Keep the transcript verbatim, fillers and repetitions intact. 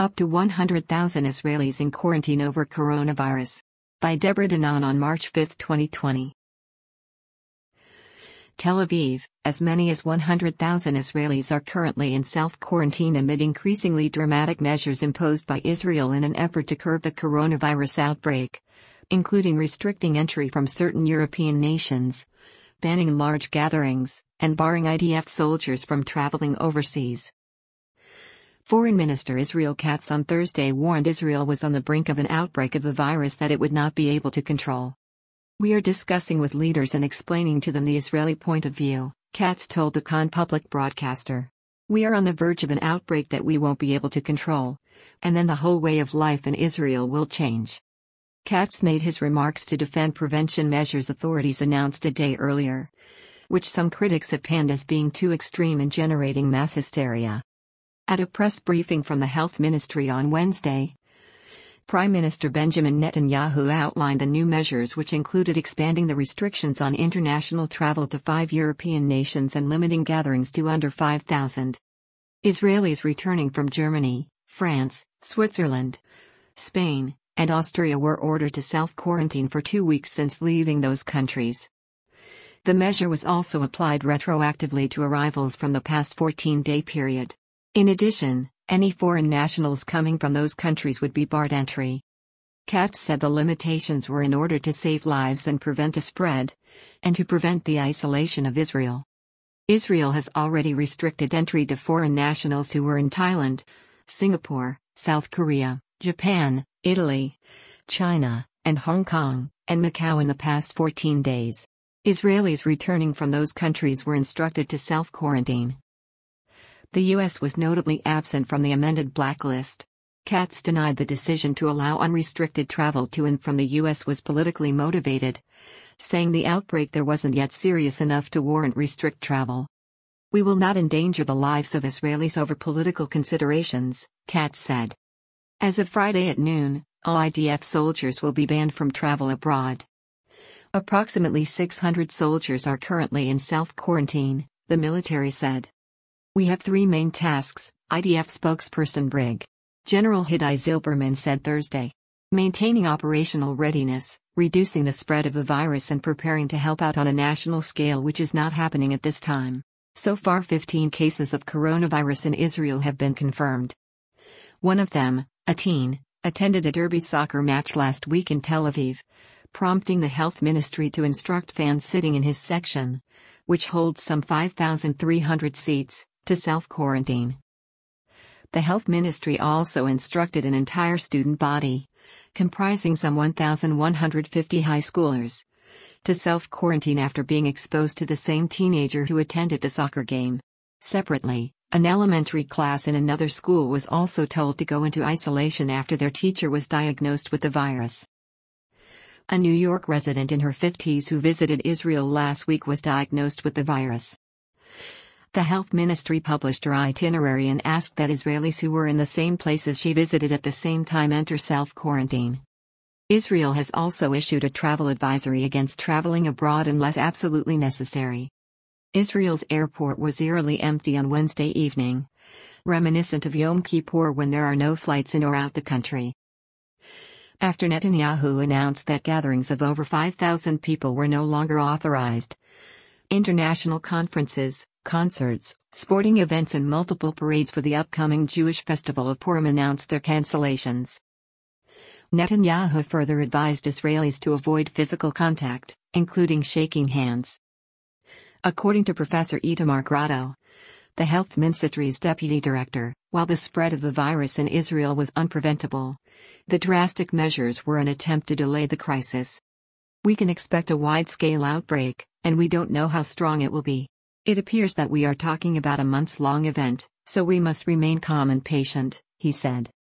Up to one hundred thousand Israelis in quarantine over coronavirus. By Deborah Danon on March fifth, twenty twenty. Tel Aviv, as many as one hundred thousand Israelis are currently in self-quarantine amid increasingly dramatic measures imposed by Israel in an effort to curb the coronavirus outbreak, including restricting entry from certain European nations, banning large gatherings, and barring I D F soldiers from traveling overseas. Foreign Minister Israel Katz on Thursday warned Israel was on the brink of an outbreak of the virus that it would not be able to control. "We are discussing with leaders and explaining to them the Israeli point of view," Katz told the Kan public broadcaster. "We are on the verge of an outbreak that we won't be able to control, and then the whole way of life in Israel will change." Katz made his remarks to defend prevention measures authorities announced a day earlier, which some critics have panned as being too extreme and generating mass hysteria. At a press briefing from the Health Ministry on Wednesday, Prime Minister Benjamin Netanyahu outlined the new measures, which included expanding the restrictions on international travel to five European nations and limiting gatherings to under five thousand. Israelis returning from Germany, France, Switzerland, Spain, and Austria were ordered to self-quarantine for two weeks since leaving those countries. The measure was also applied retroactively to arrivals from the past fourteen-day period. In addition, any foreign nationals coming from those countries would be barred entry. Katz said the limitations were in order to save lives and prevent a spread, and to prevent the isolation of Israel. Israel has already restricted entry to foreign nationals who were in Thailand, Singapore, South Korea, Japan, Italy, China, and Hong Kong, and Macau in the past fourteen days. Israelis returning from those countries were instructed to self-quarantine. The U S was notably absent from the amended blacklist. Katz denied the decision to allow unrestricted travel to and from the U S was politically motivated, saying the outbreak there wasn't yet serious enough to warrant restrict travel. "We will not endanger the lives of Israelis over political considerations," Katz said. As of Friday at noon, all I D F soldiers will be banned from travel abroad. Approximately six hundred soldiers are currently in self-quarantine, the military said. "We have three main tasks," I D F spokesperson Brig. General Hidai Zilberman said Thursday. Maintaining operational readiness, reducing the spread of the virus and preparing to help out on a national scale, which is not happening at this time. So far fifteen cases of coronavirus in Israel have been confirmed. One of them, a teen, attended a derby soccer match last week in Tel Aviv, prompting the health ministry to instruct fans sitting in his section, which holds some five thousand three hundred seats, to self-quarantine. The health ministry also instructed an entire student body, comprising some one thousand one hundred fifty high schoolers, to self-quarantine after being exposed to the same teenager who attended the soccer game. Separately, an elementary class in another school was also told to go into isolation after their teacher was diagnosed with the virus. A New York resident in her fifties who visited Israel last week was diagnosed with the virus. The health ministry published her itinerary and asked that Israelis who were in the same places she visited at the same time enter self-quarantine. Israel has also issued a travel advisory against traveling abroad unless absolutely necessary. Israel's airport was eerily empty on Wednesday evening, reminiscent of Yom Kippur when there are no flights in or out the country. After Netanyahu announced that gatherings of over five thousand people were no longer authorized, international conferences, concerts, sporting events and multiple parades for the upcoming Jewish festival of Purim announced their cancellations. Netanyahu further advised Israelis to avoid physical contact, including shaking hands. According to Professor Itamar Grotto, the health ministry's deputy director, while the spread of the virus in Israel was unpreventable, the drastic measures were an attempt to delay the crisis. "We can expect a wide-scale outbreak, and we don't know how strong it will be. It appears that we are talking about a months-long event, so we must remain calm and patient," he said.